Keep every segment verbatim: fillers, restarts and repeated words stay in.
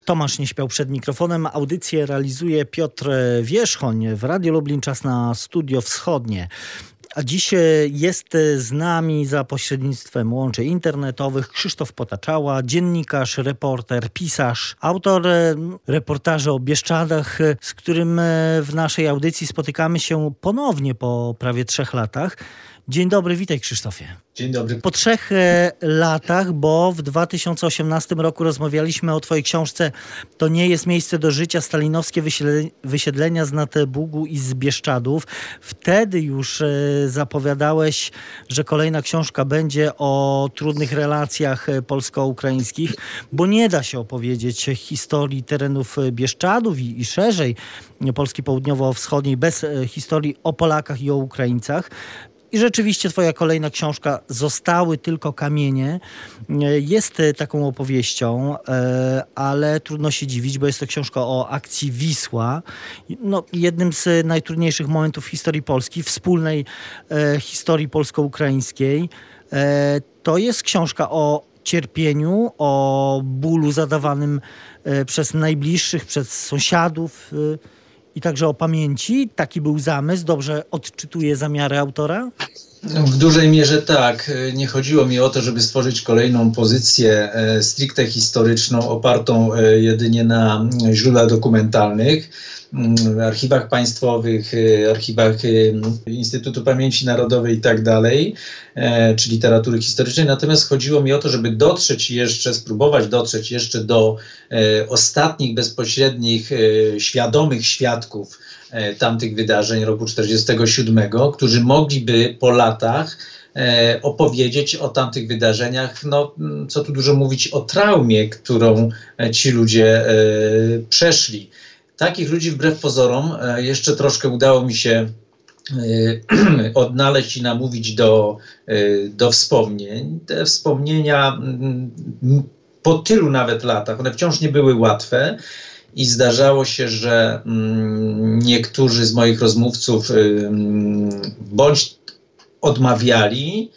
Tomasz nie śpiał przed mikrofonem. Audycję realizuje Piotr Wierzchoń w Radiu Lublin. Czas na Studio Wschodnie. A dziś jest z nami za pośrednictwem łączy internetowych Krzysztof Potaczała, dziennikarz, reporter, pisarz, autor reportaży o Bieszczadach, z którym w naszej audycji spotykamy się ponownie po prawie trzech latach. Dzień dobry, witaj Krzysztofie. Dzień dobry. Po trzech e, latach, bo w dwa tysiące osiemnastym roku rozmawialiśmy o twojej książce To nie jest miejsce do życia, stalinowskie wysiedle, wysiedlenia z Natebugu i z Bieszczadów. Wtedy już e, zapowiadałeś, że kolejna książka będzie o trudnych relacjach polsko-ukraińskich, bo nie da się opowiedzieć historii terenów Bieszczadów i, i szerzej Polski południowo-wschodniej bez e, historii o Polakach i o Ukraińcach. I rzeczywiście twoja kolejna książka Zostały tylko kamienie jest taką opowieścią, ale trudno się dziwić, bo jest to książka o akcji Wisła. No, jednym z najtrudniejszych momentów w historii Polski, wspólnej historii polsko-ukraińskiej. To jest książka o cierpieniu, o bólu zadawanym przez najbliższych, przez sąsiadów, i także o pamięci. Taki był zamysł. Dobrze odczytuję zamiary autora? W dużej mierze tak. Nie chodziło mi o to, żeby stworzyć kolejną pozycję stricte historyczną, opartą jedynie na źródłach dokumentalnych, archiwach państwowych, archiwach Instytutu Pamięci Narodowej i tak dalej, czy literatury historycznej. Natomiast chodziło mi o to, żeby dotrzeć jeszcze, spróbować dotrzeć jeszcze do ostatnich, bezpośrednich, świadomych świadków tamtych wydarzeń roku czterdziestego siódmego, którzy mogliby po latach opowiedzieć o tamtych wydarzeniach, no co tu dużo mówić, o traumie, którą ci ludzie przeszli. Takich ludzi wbrew pozorom jeszcze troszkę udało mi się odnaleźć i namówić do, do wspomnień. Te wspomnienia po tylu nawet latach, one wciąż nie były łatwe i zdarzało się, że niektórzy z moich rozmówców bądź odmawiali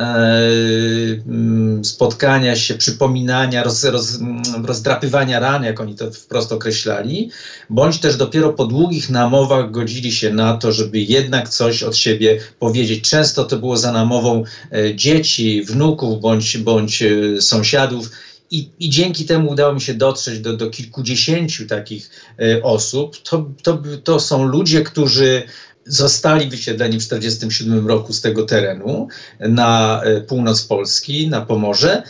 spotkania się, przypominania, roz, roz, rozdrapywania ran, jak oni to wprost określali, bądź też dopiero po długich namowach godzili się na to, żeby jednak coś od siebie powiedzieć. Często to było za namową dzieci, wnuków, bądź, bądź sąsiadów. I, I dzięki temu udało mi się dotrzeć do, do kilkudziesięciu takich y, osób. To, to, to są ludzie, którzy zostali wysiedleni w tysiąc dziewięćset czterdziestym siódmym roku z tego terenu na y, północ Polski, na Pomorze,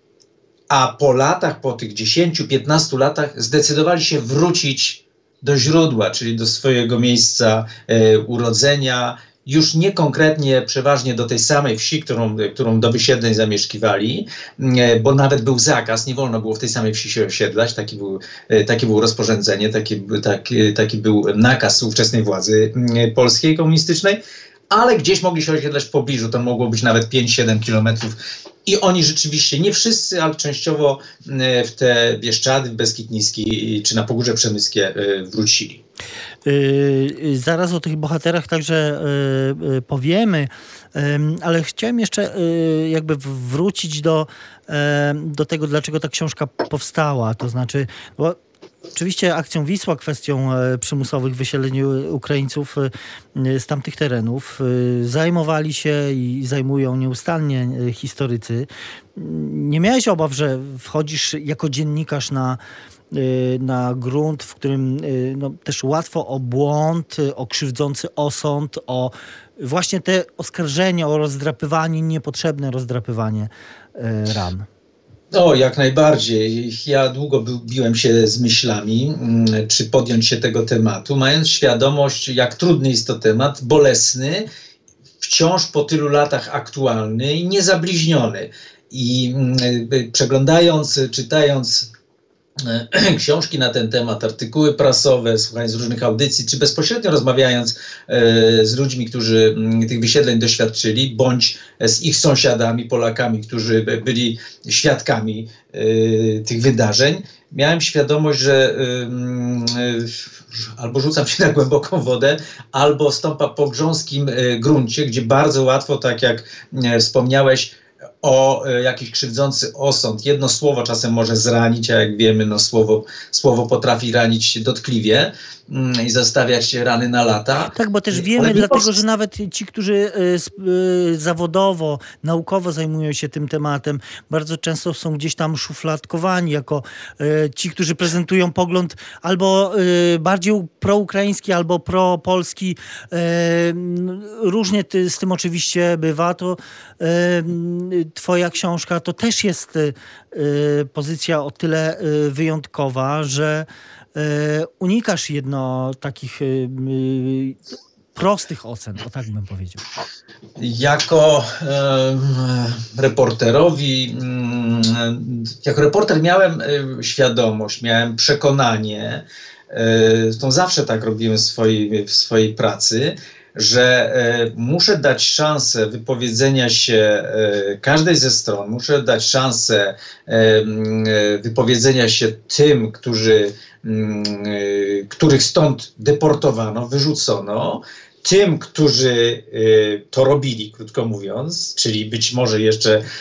a po latach, po tych dziesięciu, piętnastu latach zdecydowali się wrócić do źródła, czyli do swojego miejsca y, urodzenia, już nie konkretnie, przeważnie do tej samej wsi, którą, którą do wysiedleń zamieszkiwali, bo nawet był zakaz, nie wolno było w tej samej wsi się osiedlać, taki był, takie było rozporządzenie, taki, taki, taki był nakaz ówczesnej władzy polskiej komunistycznej, ale gdzieś mogli się osiedlać w pobliżu, to mogło być nawet pięć siedem kilometrów. I oni rzeczywiście, nie wszyscy, ale częściowo w te Bieszczady, w Beskid Niski czy na Pogórze Przemyskie wrócili. Yy, zaraz o tych bohaterach także yy, yy, powiemy, yy, ale chciałem jeszcze yy, jakby wrócić do, yy, do tego, dlaczego ta książka powstała. To znaczy, bo oczywiście akcją Wisła, kwestią przymusowych wysiedleń Ukraińców z tamtych terenów zajmowali się i zajmują nieustannie historycy. Nie miałeś obaw, że wchodzisz jako dziennikarz na, na grunt, w którym no, też łatwo o błąd, o krzywdzący osąd, o właśnie te oskarżenia, o rozdrapywanie, niepotrzebne rozdrapywanie ran? O, jak najbardziej. Ja długo biłem się z myślami, czy podjąć się tego tematu, mając świadomość, jak trudny jest to temat, bolesny, wciąż po tylu latach aktualny i niezabliźniony. I przeglądając, czytając książki na ten temat, artykuły prasowe, słuchając różnych audycji, czy bezpośrednio rozmawiając e, z ludźmi, którzy m, tych wysiedleń doświadczyli, bądź z ich sąsiadami, Polakami, którzy byli świadkami e, tych wydarzeń, miałem świadomość, że e, e, albo rzucam się na głęboką wodę, albo stąpam po grząskim e, gruncie, gdzie bardzo łatwo, tak jak e, wspomniałeś, o e, jakiś krzywdzący osąd. Jedno słowo czasem może zranić, a jak wiemy, no słowo, słowo potrafi ranić dotkliwie mm, i zostawiać rany na lata. Tak, bo też wiemy, dlatego że nawet ci, którzy y, y, zawodowo, naukowo zajmują się tym tematem, bardzo często są gdzieś tam szufladkowani jako y, ci, którzy prezentują pogląd albo y, bardziej proukraiński, albo propolski. Y, różnie ty, z tym oczywiście bywa. To y, twoja książka to też jest y, pozycja o tyle y, wyjątkowa, że unikasz jedno takich prostych ocen, o tak bym powiedział. Jako e, reporterowi, jako reporter miałem świadomość, miałem przekonanie, zresztą zawsze tak robiłem w swojej, w swojej pracy, że e, muszę dać szansę wypowiedzenia się e, każdej ze stron, muszę dać szansę e, wypowiedzenia się tym, którzy, m, e, których stąd deportowano, wyrzucono, tym, którzy y, to robili, krótko mówiąc, czyli być może jeszcze y,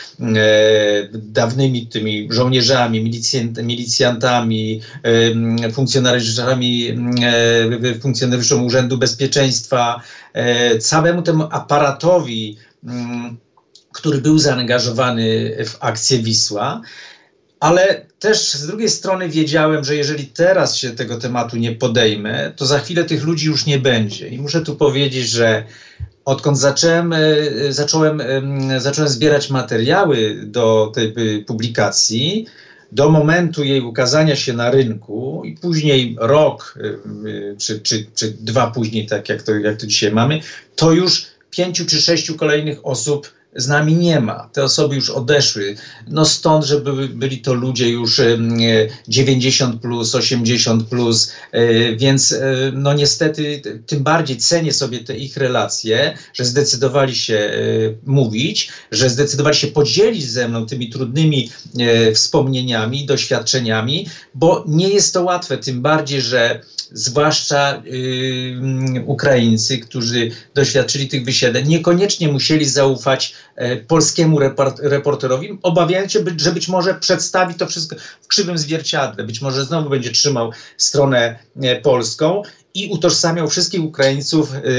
dawnymi tymi żołnierzami, milicjant, milicjantami, y, funkcjonariuszami, y, funkcjonariuszom Urzędu Bezpieczeństwa, y, całemu temu aparatowi, y, który był zaangażowany w akcję Wisła. Ale też z drugiej strony wiedziałem, że jeżeli teraz się tego tematu nie podejmę, to za chwilę tych ludzi już nie będzie. I muszę tu powiedzieć, że odkąd zacząłem, zacząłem, zacząłem zbierać materiały do tej publikacji, do momentu jej ukazania się na rynku i później rok czy, czy, czy dwa później, tak jak to, jak to dzisiaj mamy, to już pięciu czy sześciu kolejnych osób z nami nie ma. Te osoby już odeszły. No stąd, żeby byli to ludzie już dziewięćdziesiąt plus, osiemdziesiąt plus, więc no niestety tym bardziej cenię sobie te ich relacje, że zdecydowali się mówić, że zdecydowali się podzielić ze mną tymi trudnymi wspomnieniami, doświadczeniami, bo nie jest to łatwe, tym bardziej, że zwłaszcza yy, Ukraińcy, którzy doświadczyli tych wysiedleń, niekoniecznie musieli zaufać e, polskiemu report, reporterowi, obawiając się, że być może przedstawi to wszystko w krzywym zwierciadle, być może znowu będzie trzymał stronę e, polską i utożsamiał wszystkich Ukraińców e,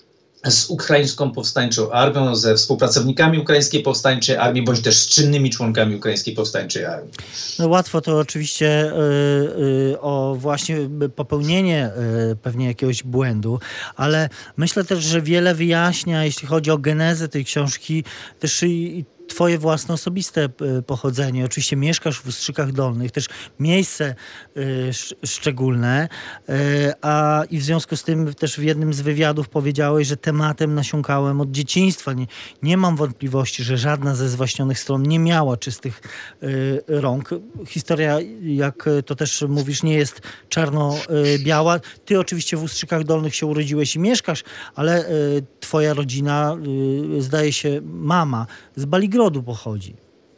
z ukraińską powstańczą armią, ze współpracownikami ukraińskiej powstańczej armii, bądź też z czynnymi członkami ukraińskiej powstańczej armii. No łatwo to oczywiście y, y, o właśnie popełnienie y, pewnie jakiegoś błędu, ale myślę też, że wiele wyjaśnia, jeśli chodzi o genezę tej książki, też i twoje własne osobiste pochodzenie. Oczywiście mieszkasz w Ustrzykach Dolnych, też miejsce y, sz, szczególne, y, a i w związku z tym też w jednym z wywiadów powiedziałeś, że tematem nasiąkałem od dzieciństwa. Nie, nie mam wątpliwości, że żadna ze zwaśnionych stron nie miała czystych y, rąk. Historia, jak to też mówisz, nie jest czarno-biała. Ty oczywiście w Ustrzykach Dolnych się urodziłeś i mieszkasz, ale y, twoja rodzina, y, zdaje się, mama z Baligrodu pochodzi.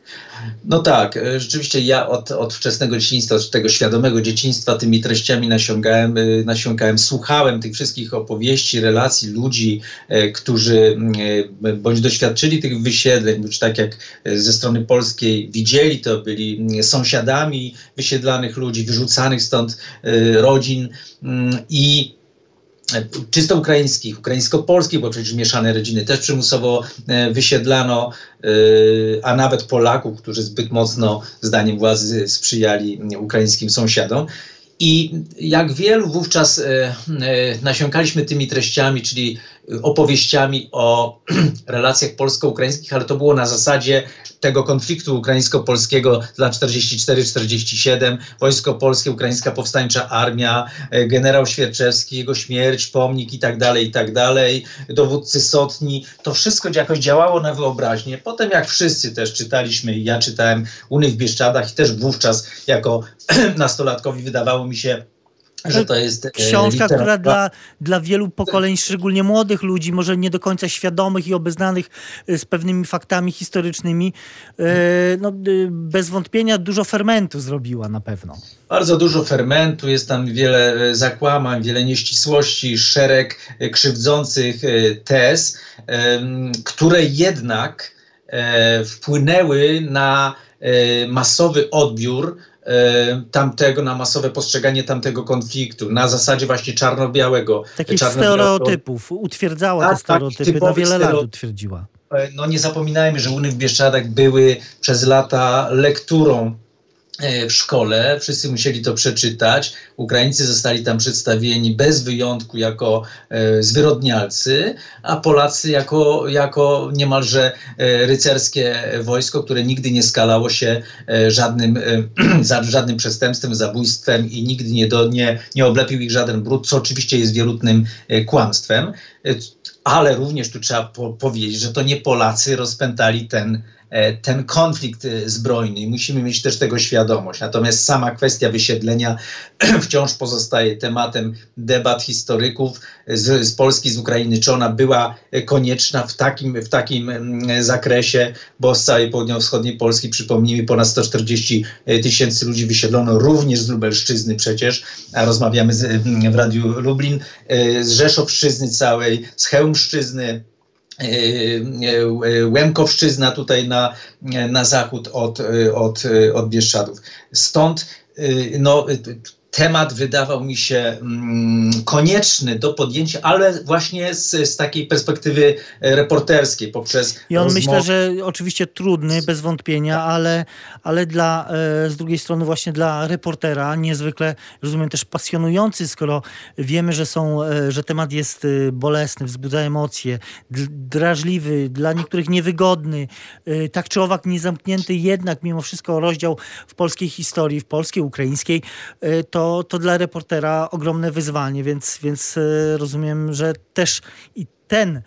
No tak, rzeczywiście ja od, od wczesnego dzieciństwa, od tego świadomego dzieciństwa tymi treściami nasiągałem, nasiąkałem, słuchałem tych wszystkich opowieści, relacji ludzi, e, którzy e, bądź doświadczyli tych wysiedleń, bądź tak jak ze strony polskiej widzieli to, byli sąsiadami wysiedlanych ludzi, wyrzucanych stąd e, rodzin mm, i czysto ukraińskich, ukraińsko-polskich, bo przecież mieszane rodziny też przymusowo e, wysiedlano, e, a nawet Polaków, którzy zbyt mocno, zdaniem władzy, sprzyjali ukraińskim sąsiadom. I jak wielu wówczas e, e, nasiąkaliśmy tymi treściami, czyli opowieściami o relacjach polsko-ukraińskich, ale to było na zasadzie tego konfliktu ukraińsko-polskiego z lat czterdzieści cztery czterdzieści siedem, wojsko polskie, ukraińska powstańcza armia, generał Świerczewski, jego śmierć, pomnik i tak dalej, i tak dalej, dowódcy Sotni. To wszystko jakoś działało na wyobraźnię. Potem jak wszyscy też czytaliśmy, ja czytałem Uny w Bieszczadach i też wówczas jako nastolatkowi wydawało mi się, że to jest książka, literatura, która dla, dla wielu pokoleń, szczególnie młodych ludzi, może nie do końca świadomych i obeznanych z pewnymi faktami historycznymi, no, bez wątpienia dużo fermentu zrobiła na pewno. Bardzo dużo fermentu, jest tam wiele zakłamań, wiele nieścisłości, szereg krzywdzących tez, które jednak e, wpłynęły na e, masowy odbiór e, tamtego, na masowe postrzeganie tamtego konfliktu, na zasadzie właśnie czarno-białego. Takich czarno-białego stereotypów, utwierdzała tak, te stereotypy, tak, na wiele lat stereotyp. utwierdziła. No nie zapominajmy, że Uny w Bieszczadach były przez lata lekturą w szkole, wszyscy musieli to przeczytać. Ukraińcy zostali tam przedstawieni bez wyjątku jako e, zwyrodnialcy, a Polacy jako, jako niemalże e, rycerskie wojsko, które nigdy nie skalało się e, żadnym, e, za, żadnym przestępstwem, zabójstwem i nigdy nie, do, nie, nie oblepił ich żaden brud, co oczywiście jest wierutnym e, kłamstwem. E, ale również tu trzeba po, powiedzieć, że to nie Polacy rozpętali ten ten konflikt zbrojny i musimy mieć też tego świadomość. Natomiast sama kwestia wysiedlenia wciąż pozostaje tematem debat historyków z, z Polski, z Ukrainy, czy ona była konieczna w takim, w takim zakresie, bo z całej południowo-wschodniej Polski, przypomnijmy, ponad sto czterdzieści tysięcy ludzi wysiedlono również z Lubelszczyzny przecież, a rozmawiamy z, w Radiu Lublin, z Rzeszowszczyzny całej, z Chełmszczyzny, Łemkowszczyzna tutaj na, na zachód od, od, od Bieszczadów. Stąd no, temat wydawał mi się mm, konieczny do podjęcia, ale właśnie z, z takiej perspektywy reporterskiej poprzez I on rozmowy. myślę, że oczywiście trudny, bez wątpienia, ale, ale dla, e, z drugiej strony właśnie dla reportera niezwykle, rozumiem, też pasjonujący, skoro wiemy, że są, e, że temat jest e, bolesny, wzbudza emocje, d- drażliwy, dla niektórych niewygodny, e, tak czy owak niezamknięty jednak mimo wszystko rozdział w polskiej historii, w polskiej, ukraińskiej, e, to To, to dla reportera ogromne wyzwanie, więc, więc e, rozumiem, że też i ten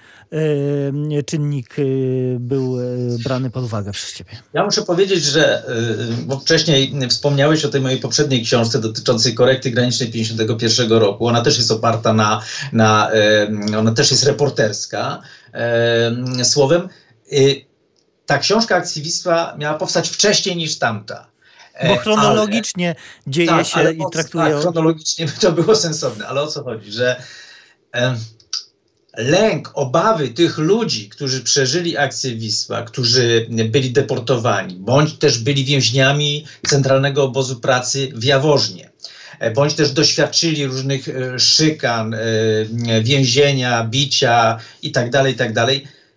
e, czynnik e, był e, brany pod uwagę przez ciebie. Ja muszę powiedzieć, że, e, bo wcześniej wspomniałeś o tej mojej poprzedniej książce dotyczącej korekty granicznej pięćdziesiątego pierwszego roku. Ona też jest oparta na, na e, ona też jest reporterska. E, słowem, e, ta książka Akcjowistwa miała powstać wcześniej niż tamta. Bo chronologicznie ale, dzieje tak, się i traktuje... Tak, chronologicznie to było sensowne, ale o co chodzi, że e, lęk, obawy tych ludzi, którzy przeżyli akcję Wisła, którzy byli deportowani, bądź też byli więźniami Centralnego Obozu Pracy w Jaworznie, bądź też doświadczyli różnych e, szykan, e, więzienia, bicia itd., itd.,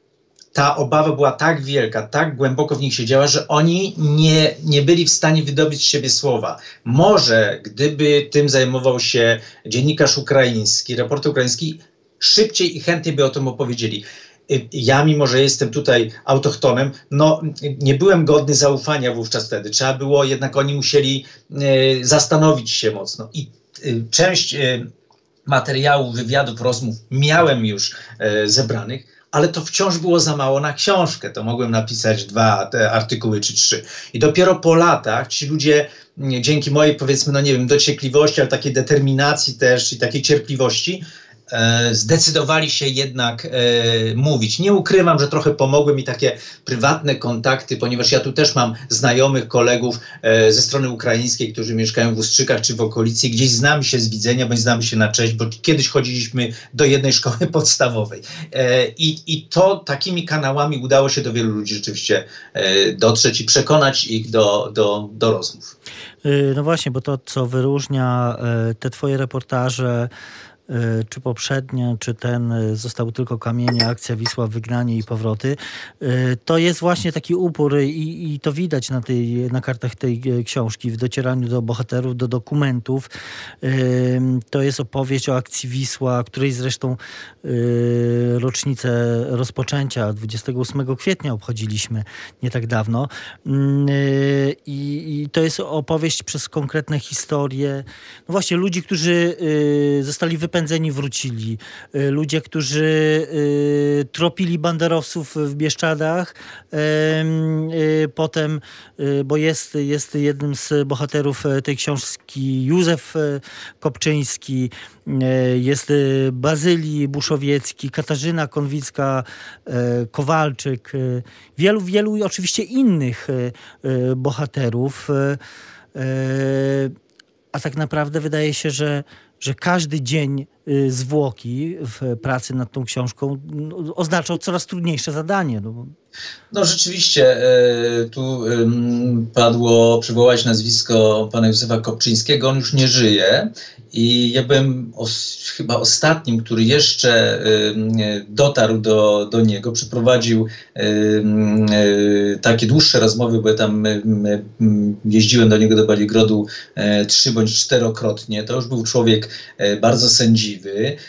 ta obawa była tak wielka, tak głęboko w nich siedziała, że oni nie, nie byli w stanie wydobyć z siebie słowa. Może gdyby tym zajmował się dziennikarz ukraiński, reporter ukraiński, szybciej i chętniej by o tym opowiedzieli. Ja, mimo że jestem tutaj autochtonem, no nie byłem godny zaufania wówczas wtedy. Trzeba było, jednak oni musieli e, zastanowić się mocno. I e, część e, materiałów, wywiadów, rozmów miałem już e, zebranych, ale to wciąż było za mało na książkę. To mogłem napisać dwa te artykuły czy trzy. I dopiero po latach ci ludzie, dzięki mojej, powiedzmy, no nie wiem, dociekliwości, ale takiej determinacji też i takiej cierpliwości, e, zdecydowali się jednak e, mówić. Nie ukrywam, że trochę pomogły mi takie prywatne kontakty, ponieważ ja tu też mam znajomych, kolegów e, ze strony ukraińskiej, którzy mieszkają w Ustrzykach czy w okolicy, gdzieś znamy się z widzenia, bądź znamy się na cześć, bo kiedyś chodziliśmy do jednej szkoły podstawowej. E, i, I to takimi kanałami udało się do wielu ludzi rzeczywiście e, dotrzeć i przekonać ich do, do, do rozmów. No właśnie, bo to, co wyróżnia te twoje reportaże, czy poprzednie, czy ten został tylko kamienie, akcja Wisła, wygnanie i powroty. To jest właśnie taki upór i, i to widać na, tej, na kartach tej książki, w docieraniu do bohaterów, do dokumentów. To jest opowieść o akcji Wisła, której zresztą rocznicę rozpoczęcia dwudziestego ósmego kwietnia obchodziliśmy nie tak dawno. I, i to jest opowieść przez konkretne historie. No właśnie, ludzi, którzy zostali wypędzeni, Pędzeni wrócili. Ludzie, którzy y, tropili banderowców w Bieszczadach. Y, y, potem, y, bo jest, jest jednym z bohaterów tej książki Józef Kopczyński, y, jest Bazylii Buszowiecki, Katarzyna Konwicka, y, Kowalczyk, y, wielu, wielu oczywiście innych y, y, bohaterów. Y, y, a tak naprawdę wydaje się, że że każdy dzień zwłoki w pracy nad tą książką oznaczał coraz trudniejsze zadanie. No. No rzeczywiście, tu padło, przywołać nazwisko pana Józefa Kopczyńskiego, on już nie żyje i ja byłem os, chyba ostatnim, który jeszcze dotarł do, do niego, przeprowadził takie dłuższe rozmowy, bo ja tam jeździłem do niego do Baligrodu trzy bądź czterokrotnie. To już był człowiek bardzo sędziwy,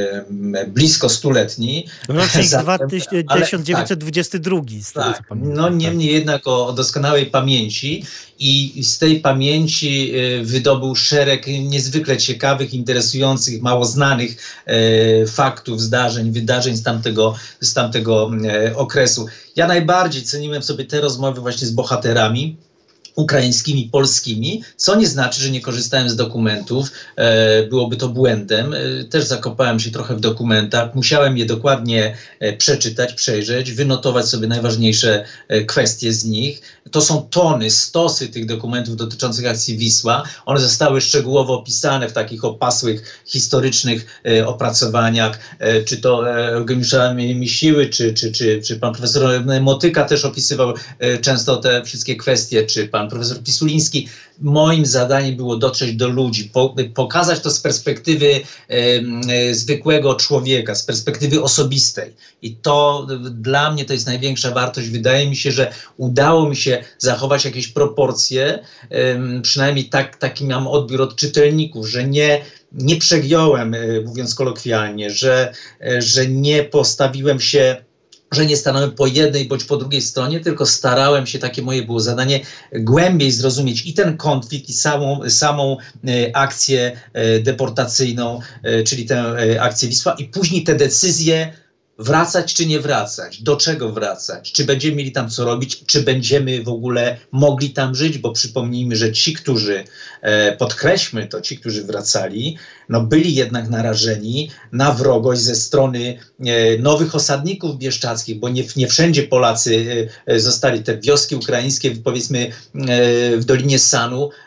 blisko stuletni. Rocznik tysiąc dziewięćset dwudziesty drugi. Tak, no niemniej jednak o, o doskonałej pamięci i z tej pamięci y, wydobył szereg niezwykle ciekawych, interesujących, mało znanych y, faktów, zdarzeń, wydarzeń z tamtego, z tamtego y, okresu. Ja najbardziej ceniłem sobie te rozmowy właśnie z bohaterami ukraińskimi, polskimi, co nie znaczy, że nie korzystałem z dokumentów, e, byłoby to błędem. E, też zakopałem się trochę w dokumentach, musiałem je dokładnie e, przeczytać, przejrzeć, wynotować sobie najważniejsze e, kwestie z nich. To są tony, stosy tych dokumentów dotyczących akcji Wisła. One zostały szczegółowo opisane w takich opasłych, historycznych e, opracowaniach, e, czy to e, Eugeniusza Misiły, czy, czy, czy, czy pan profesor Motyka też opisywał e, często te wszystkie kwestie, czy pan profesor Pisuliński. Moim zadaniem było dotrzeć do ludzi, po, pokazać to z perspektywy e, e, zwykłego człowieka, z perspektywy osobistej. I to dla mnie to jest największa wartość. Wydaje mi się, że udało mi się zachować jakieś proporcje, e, przynajmniej tak, taki mam odbiór od czytelników, że nie nie przegiąłem, e, mówiąc kolokwialnie, że, e, że nie postawiłem się, że nie stanąłem po jednej bądź po drugiej stronie, tylko starałem się, takie moje było zadanie, głębiej zrozumieć i ten konflikt, i samą, samą e, akcję e, deportacyjną, e, czyli tę e, akcję Wisła, i później te decyzje, wracać czy nie wracać, do czego wracać, czy będziemy mieli tam co robić, czy będziemy w ogóle mogli tam żyć, bo przypomnijmy, że ci, którzy, e, podkreślmy to, ci, którzy wracali, no byli jednak narażeni na wrogość ze strony e, nowych osadników bieszczadzkich, bo nie, nie wszędzie Polacy e, zostali, te wioski ukraińskie, powiedzmy e, w Dolinie Sanu e,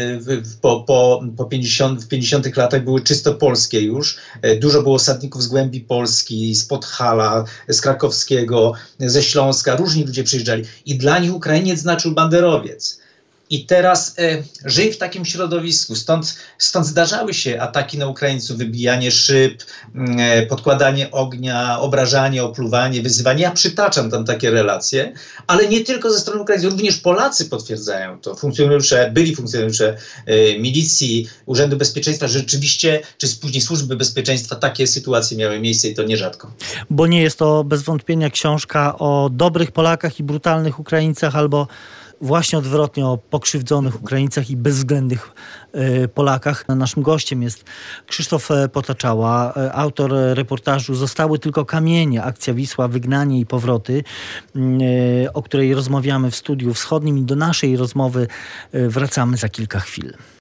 w, po, po, po pięćdziesiątych, w pięćdziesiątych latach były czysto polskie już, e, dużo było osadników z głębi Polski, z Podhala, z Krakowskiego, ze Śląska, różni ludzie przyjeżdżali i dla nich Ukrainiec znaczył banderowiec. I teraz e, żyj w takim środowisku, stąd, stąd zdarzały się ataki na Ukraińców, wybijanie szyb, e, podkładanie ognia, obrażanie, opluwanie, wyzywanie. Ja przytaczam tam takie relacje, ale nie tylko ze strony Ukraińców, również Polacy potwierdzają to. Funkcjonariusze, byli funkcjonariusze e, milicji, Urzędu Bezpieczeństwa, rzeczywiście, czy później Służby Bezpieczeństwa, takie sytuacje miały miejsce i to nierzadko. Bo nie jest to bez wątpienia książka o dobrych Polakach i brutalnych Ukraińcach, albo właśnie odwrotnie, o pokrzywdzonych Ukraińcach i bezwzględnych y, Polakach. Naszym gościem jest Krzysztof Potaczała, autor reportażu Zostały tylko kamienie, akcja Wisła, wygnanie i powroty, y, o której rozmawiamy w Studiu Wschodnim, i do naszej rozmowy y, wracamy za kilka chwil.